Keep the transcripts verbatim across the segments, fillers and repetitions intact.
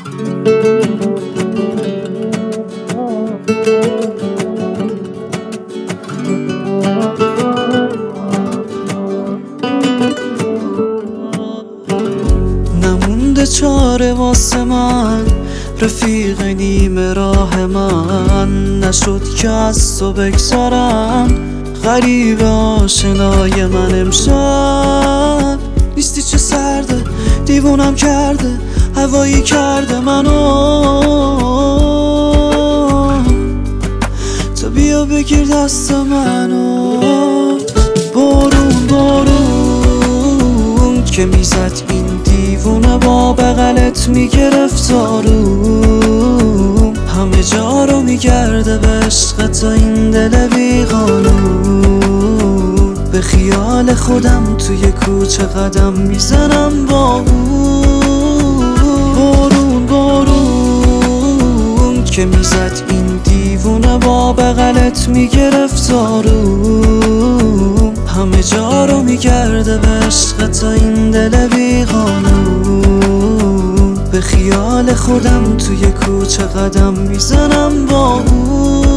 نمونده چاره واسه من، رفیق نیمه راه من، نشد که از تو بگذارم. غریب آشنای من امشب نیستی، چه سرده دیوونم کرده، هوایی کرده منو. تو بیا بگیر دست منو. بارون بارون که میزد این دیوونه، با بغلت میگرفت آروم، همه جا رو میگرده به عشقت این دل بیقانون. به خیال خودم توی کوچه قدم میزنم با اون. بارون بارون که میزد این دیوونه، با بغلت میگرفت آروم، همه جا رو میگرده به عشقت این دل بیقانون. به خیال خودم توی کوچه قدم میزنم با اون.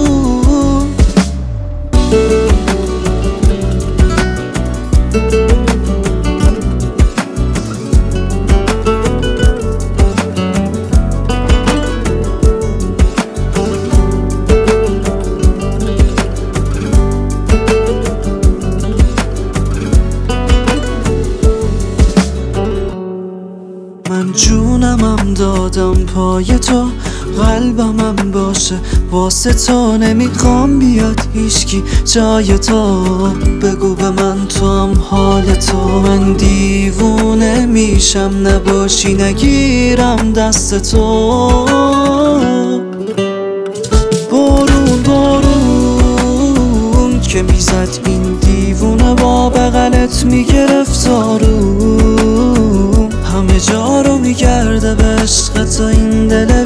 من جونمم دادم پای تو، قلبمم باشه واسه تو، نمیخوام بیاد هیچکی جای تو. بگو به من تو هم حال تو، من دیوونه میشم نباشی، نگیرم دست تو. بارون بارون که میزد این دیوونه، با بغلت میگرفت آروم، همه جا رو میگرده به عشقت این دل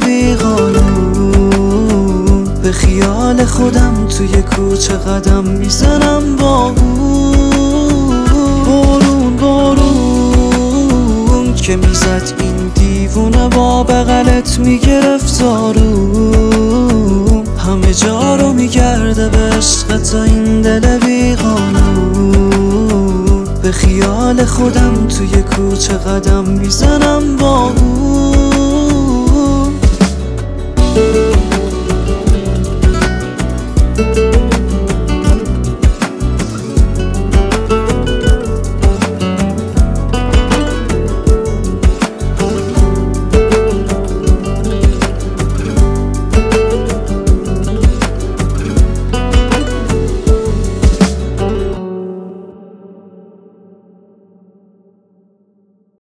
بیقانون. به خیال خودم توی کوچه قدم میزنم با اون. بارون بارون که میزد این دیوونه، با بغلت میگرفت آروم، همه جا رو میگرده به عشقت این دل بیقانون. به خیال خودم توی کوچه قدم میزنم با